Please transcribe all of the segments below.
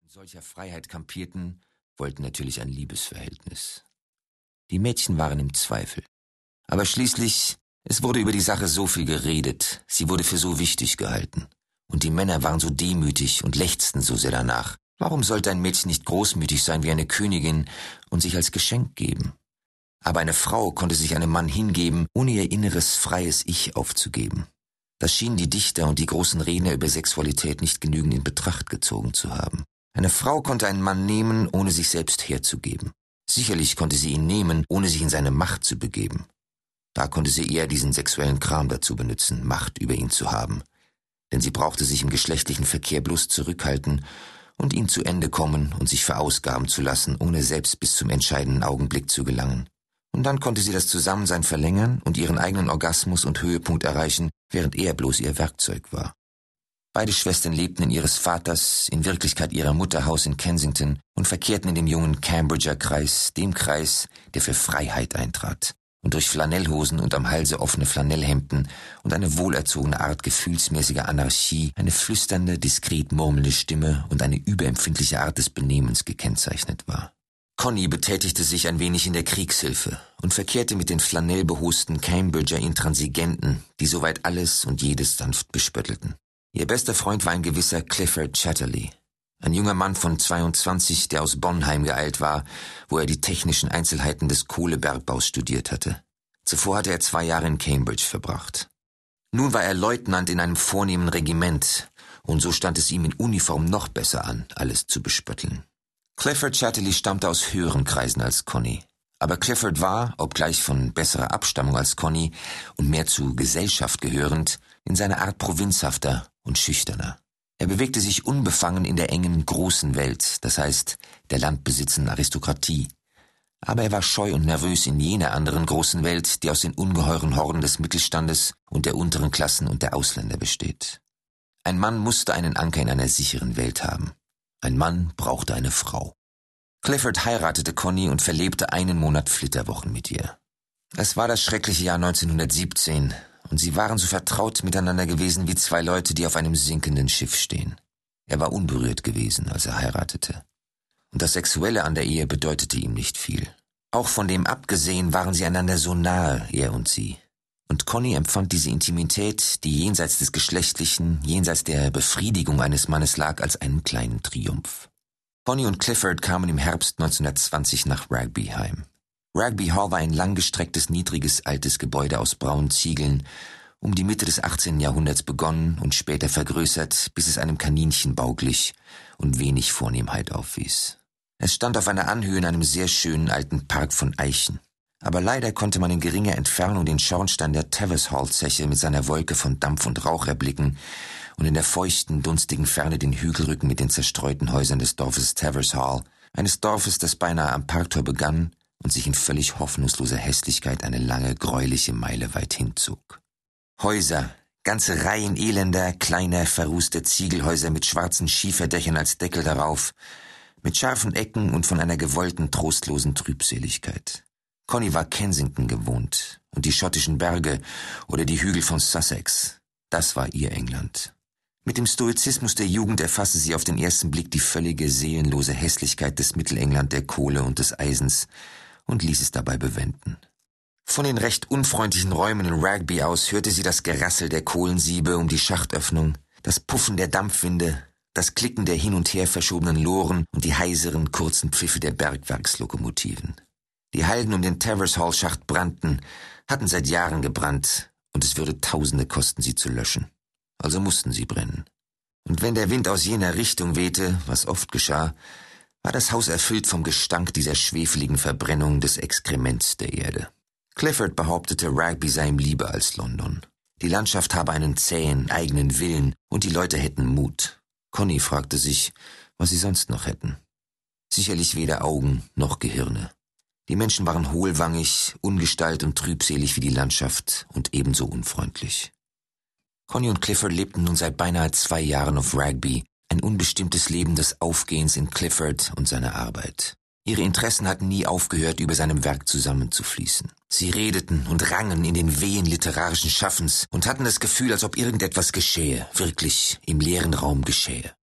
solcher Freiheit kampierten, wollten natürlich ein Liebesverhältnis. Die Mädchen waren im Zweifel. Aber schließlich, es wurde über die Sache so viel geredet, sie wurde für so wichtig gehalten. Und die Männer waren so demütig und lechzten so sehr danach. Warum sollte ein Mädchen nicht großmütig sein wie eine Königin und sich als Geschenk geben? Aber eine Frau konnte sich einem Mann hingeben, ohne ihr inneres, freies Ich aufzugeben. Das schienen die Dichter und die großen Redner über Sexualität nicht genügend in Betracht gezogen zu haben. Eine Frau konnte einen Mann nehmen, ohne sich selbst herzugeben. Sicherlich konnte sie ihn nehmen, ohne sich in seine Macht zu begeben. Da konnte sie eher diesen sexuellen Kram dazu benutzen, Macht über ihn zu haben. Denn sie brauchte sich im geschlechtlichen Verkehr bloß zurückhalten und ihm zu Ende kommen und sich verausgaben zu lassen, ohne selbst bis zum entscheidenden Augenblick zu gelangen. Und dann konnte sie das Zusammensein verlängern und ihren eigenen Orgasmus und Höhepunkt erreichen, während er bloß ihr Werkzeug war. Beide Schwestern lebten in ihres Vaters, in Wirklichkeit ihrer Mutter Haus in Kensington und verkehrten in dem jungen Cambridger Kreis, dem Kreis, der für Freiheit eintrat und durch Flanellhosen und am Halse offene Flanellhemden und eine wohlerzogene Art gefühlsmäßiger Anarchie, eine flüsternde, diskret murmelnde Stimme und eine überempfindliche Art des Benehmens gekennzeichnet war. Connie betätigte sich ein wenig in der Kriegshilfe und verkehrte mit den flanellbehosten Cambridger Intransigenten, die soweit alles und jedes sanft bespöttelten. Ihr bester Freund war ein gewisser Clifford Chatterley, ein junger Mann von 22, der aus Bonn heimgeeilt war, wo er die technischen Einzelheiten des Kohlebergbaus studiert hatte. Zuvor hatte er 2 Jahre in Cambridge verbracht. Nun war er Leutnant in einem vornehmen Regiment, und so stand es ihm in Uniform noch besser an, alles zu bespötteln. Clifford Chatterley stammte aus höheren Kreisen als Connie. Aber Clifford war, obgleich von besserer Abstammung als Connie und mehr zu Gesellschaft gehörend, in seiner Art provinzhafter und schüchterner. Er bewegte sich unbefangen in der engen, großen Welt, das heißt, der landbesitzenden Aristokratie. Aber er war scheu und nervös in jener anderen großen Welt, die aus den ungeheuren Horden des Mittelstandes und der unteren Klassen und der Ausländer besteht. Ein Mann musste einen Anker in einer sicheren Welt haben. Ein Mann brauchte eine Frau. Clifford heiratete Connie und verlebte 1 Monat Flitterwochen mit ihr. Es war das schreckliche Jahr 1917 und sie waren so vertraut miteinander gewesen wie 2 Leute, die auf einem sinkenden Schiff stehen. Er war unberührt gewesen, als er heiratete. Und das Sexuelle an der Ehe bedeutete ihm nicht viel. Auch von dem abgesehen waren sie einander so nahe, er und sie. Und Connie empfand diese Intimität, die jenseits des Geschlechtlichen, jenseits der Befriedigung eines Mannes lag, als einen kleinen Triumph. Connie und Clifford kamen im Herbst 1920 nach Rugby heim. Rugby Hall war ein langgestrecktes, niedriges, altes Gebäude aus braunen Ziegeln, um die Mitte des 18. Jahrhunderts begonnen und später vergrößert, bis es einem Kaninchenbau glich und wenig Vornehmheit aufwies. Es stand auf einer Anhöhe in einem sehr schönen alten Park von Eichen. Aber leider konnte man in geringer Entfernung den Schornstein der Tavistock-Zeche mit seiner Wolke von Dampf und Rauch erblicken und in der feuchten, dunstigen Ferne den Hügelrücken mit den zerstreuten Häusern des Dorfes Tavistock, eines Dorfes, das beinahe am Parktor begann und sich in völlig hoffnungsloser Hässlichkeit eine lange, gräuliche Meile weit hinzog. Häuser, ganze Reihen elender, kleiner, verrußter Ziegelhäuser mit schwarzen Schieferdächern als Deckel darauf, mit scharfen Ecken und von einer gewollten, trostlosen Trübseligkeit. Connie war Kensington gewohnt und die schottischen Berge oder die Hügel von Sussex, das war ihr England. Mit dem Stoizismus der Jugend erfasste sie auf den ersten Blick die völlige, seelenlose Hässlichkeit des Mittelengland der Kohle und des Eisens und ließ es dabei bewenden. Von den recht unfreundlichen Räumen in Rugby aus hörte sie das Gerassel der Kohlensiebe um die Schachtöffnung, das Puffen der Dampfwinde, das Klicken der hin und her verschobenen Loren und die heiseren, kurzen Pfiffe der Bergwerkslokomotiven. Die Halden um den Tavistock-Schacht brannten, hatten seit Jahren gebrannt, und es würde Tausende kosten, sie zu löschen. Also mussten sie brennen. Und wenn der Wind aus jener Richtung wehte, was oft geschah, war das Haus erfüllt vom Gestank dieser schwefeligen Verbrennung des Exkrements der Erde. Clifford behauptete, Rugby sei ihm lieber als London. Die Landschaft habe einen zähen, eigenen Willen und die Leute hätten Mut. Connie fragte sich, was sie sonst noch hätten. Sicherlich weder Augen noch Gehirne. Die Menschen waren hohlwangig, ungestalt und trübselig wie die Landschaft und ebenso unfreundlich. Connie und Clifford lebten nun seit beinahe 2 Jahren auf Rugby, ein unbestimmtes Leben des Aufgehens in Clifford und seiner Arbeit. Ihre Interessen hatten nie aufgehört, über seinem Werk zusammenzufließen. Sie redeten und rangen in den Wehen literarischen Schaffens und hatten das Gefühl, als ob irgendetwas geschähe, wirklich im leeren Raum geschähe.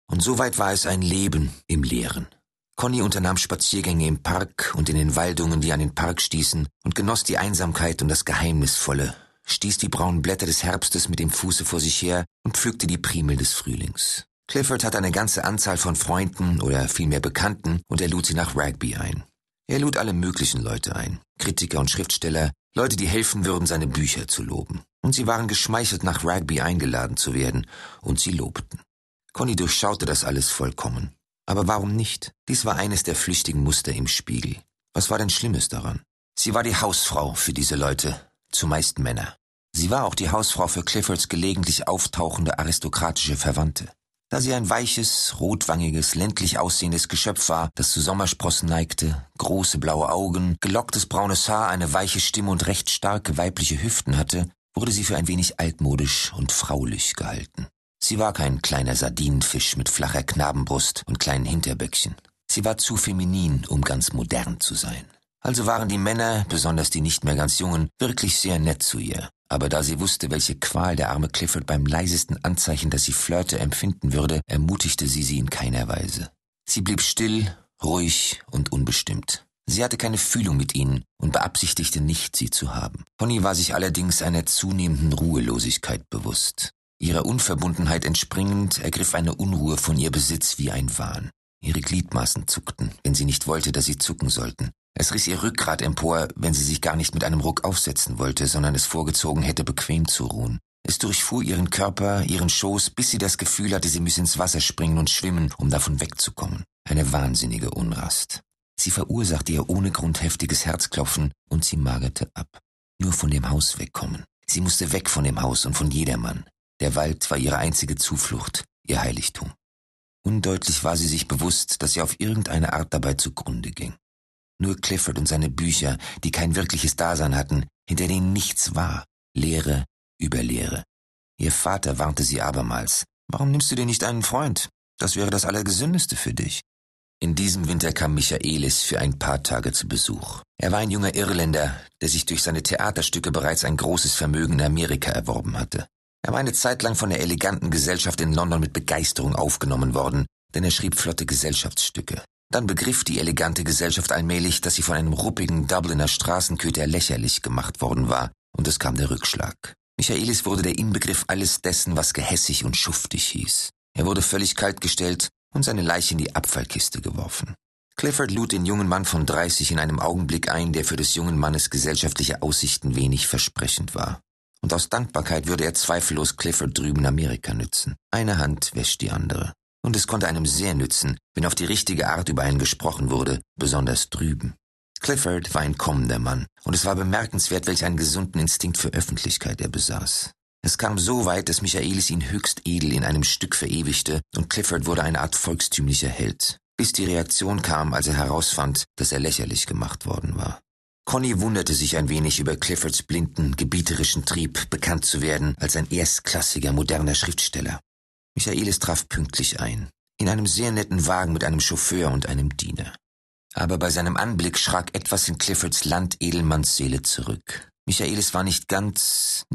Und soweit war es ein Leben im Leeren. Conny unternahm Spaziergänge im Park und in den Waldungen, die an den Park stießen, und genoss die Einsamkeit und das Geheimnisvolle, stieß die braunen Blätter des Herbstes mit dem Fuße vor sich her und pflückte die Primel des Frühlings. Clifford hatte eine ganze Anzahl von Freunden oder vielmehr Bekannten und er lud sie nach Rugby ein. Er lud alle möglichen Leute ein, Kritiker und Schriftsteller, Leute, die helfen würden, seine Bücher zu loben. Und sie waren geschmeichelt, nach Rugby eingeladen zu werden, und sie lobten. Conny durchschaute das alles vollkommen. Aber warum nicht? Dies war eines der flüchtigen Muster im Spiegel. Was war denn Schlimmes daran? Sie war die Hausfrau für diese Leute, zumeist Männer. Sie war auch die Hausfrau für Cliffords gelegentlich auftauchende aristokratische Verwandte. Da sie ein weiches, rotwangiges, ländlich aussehendes Geschöpf war, das zu Sommersprossen neigte, große blaue Augen, gelocktes braunes Haar, eine weiche Stimme und recht starke weibliche Hüften hatte, wurde sie für ein wenig altmodisch und fraulich gehalten. Sie war kein kleiner Sardinenfisch mit flacher Knabenbrust und kleinen Hinterböckchen. Sie war zu feminin, um ganz modern zu sein. Also waren die Männer, besonders die nicht mehr ganz Jungen, wirklich sehr nett zu ihr. Aber da sie wusste, welche Qual der arme Clifford beim leisesten Anzeichen, dass sie flirte, empfinden würde, ermutigte sie in keiner Weise. Sie blieb still, ruhig und unbestimmt. Sie hatte keine Fühlung mit ihnen und beabsichtigte nicht, sie zu haben. Conny war sich allerdings einer zunehmenden Ruhelosigkeit bewusst. Ihrer Unverbundenheit entspringend ergriff eine Unruhe von ihr Besitz wie ein Wahn. Ihre Gliedmaßen zuckten, wenn sie nicht wollte, dass sie zucken sollten. Es riss ihr Rückgrat empor, wenn sie sich gar nicht mit einem Ruck aufsetzen wollte, sondern es vorgezogen hätte, bequem zu ruhen. Es durchfuhr ihren Körper, ihren Schoß, bis sie das Gefühl hatte, sie müsse ins Wasser springen und schwimmen, um davon wegzukommen. Eine wahnsinnige Unrast. Sie verursachte ihr ohne Grund heftiges Herzklopfen und sie magerte ab. Nur von dem Haus wegkommen. Sie musste weg von dem Haus und von jedermann. Der Wald war ihre einzige Zuflucht, ihr Heiligtum. Undeutlich war sie sich bewusst, dass sie auf irgendeine Art dabei zugrunde ging. Nur Clifford und seine Bücher, die kein wirkliches Dasein hatten, hinter denen nichts war, Leere über Leere. Ihr Vater warnte sie abermals. »Warum nimmst du dir nicht einen Freund? Das wäre das Allergesündeste für dich.« In diesem Winter kam Michaelis für ein paar Tage zu Besuch. Er war ein junger Irländer, der sich durch seine Theaterstücke bereits ein großes Vermögen in Amerika erworben hatte. Er war eine Zeit lang von der eleganten Gesellschaft in London mit Begeisterung aufgenommen worden, denn er schrieb flotte Gesellschaftsstücke. Dann begriff die elegante Gesellschaft allmählich, dass sie von einem ruppigen Dubliner Straßenköter lächerlich gemacht worden war, und es kam der Rückschlag. Michaelis wurde der Inbegriff alles dessen, was gehässig und schuftig hieß. Er wurde völlig kaltgestellt und seine Leiche in die Abfallkiste geworfen. Clifford lud den jungen Mann von 30 in einem Augenblick ein, der für des jungen Mannes gesellschaftliche Aussichten wenig versprechend war. Und aus Dankbarkeit würde er zweifellos Clifford drüben in Amerika nützen. Eine Hand wäscht die andere. Und es konnte einem sehr nützen, wenn auf die richtige Art über einen gesprochen wurde, besonders drüben. Clifford war ein kommender Mann, und es war bemerkenswert, welch einen gesunden Instinkt für Öffentlichkeit er besaß. Es kam so weit, dass Michaelis ihn höchst edel in einem Stück verewigte, und Clifford wurde eine Art volkstümlicher Held, bis die Reaktion kam, als er herausfand, dass er lächerlich gemacht worden war. Conny wunderte sich ein wenig über Cliffords blinden, gebieterischen Trieb, bekannt zu werden als ein erstklassiger, moderner Schriftsteller. Michaelis traf pünktlich ein, in einem sehr netten Wagen mit einem Chauffeur und einem Diener. Aber bei seinem Anblick schrak etwas in Cliffords Landedelmannsseele zurück. Michaelis war nicht ganz,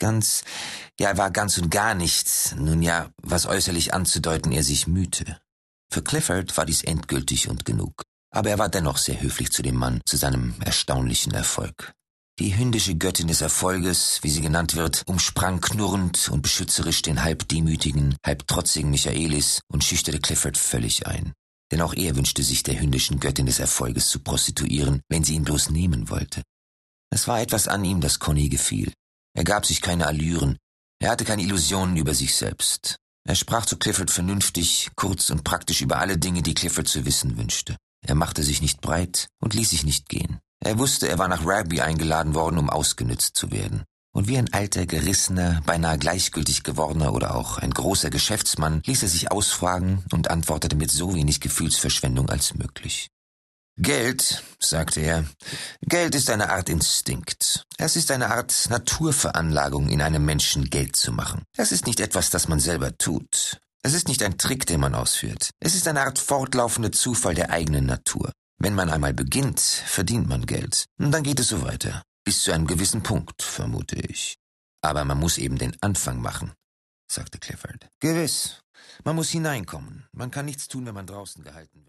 ja, er war ganz und gar nichts, nun ja, was äußerlich anzudeuten er sich mühte. Für Clifford war dies endgültig und genug. Aber er war dennoch sehr höflich zu dem Mann, zu seinem erstaunlichen Erfolg. Die hündische Göttin des Erfolges, wie sie genannt wird, umsprang knurrend und beschützerisch den halb demütigen, halb trotzigen Michaelis und schüchterte Clifford völlig ein. Denn auch er wünschte sich der hündischen Göttin des Erfolges zu prostituieren, wenn sie ihn bloß nehmen wollte. Es war etwas an ihm, das Conny gefiel. Er gab sich keine Allüren, er hatte keine Illusionen über sich selbst. Er sprach zu Clifford vernünftig, kurz und praktisch über alle Dinge, die Clifford zu wissen wünschte. Er machte sich nicht breit und ließ sich nicht gehen. Er wusste, er war nach Rugby eingeladen worden, um ausgenützt zu werden. Und wie ein alter, gerissener, beinahe gleichgültig gewordener oder auch ein großer Geschäftsmann ließ er sich ausfragen und antwortete mit so wenig Gefühlsverschwendung als möglich. »Geld«, sagte er, »Geld ist eine Art Instinkt. Es ist eine Art Naturveranlagung, in einem Menschen Geld zu machen. Es ist nicht etwas, das man selber tut. Es ist nicht ein Trick, den man ausführt. Es ist eine Art fortlaufender Zufall der eigenen Natur. Wenn man einmal beginnt, verdient man Geld. Und dann geht es so weiter. Bis zu einem gewissen Punkt, vermute ich. Aber man muss eben den Anfang machen«, sagte Clifford. »Gewiss. Man muss hineinkommen. Man kann nichts tun, wenn man draußen gehalten wird.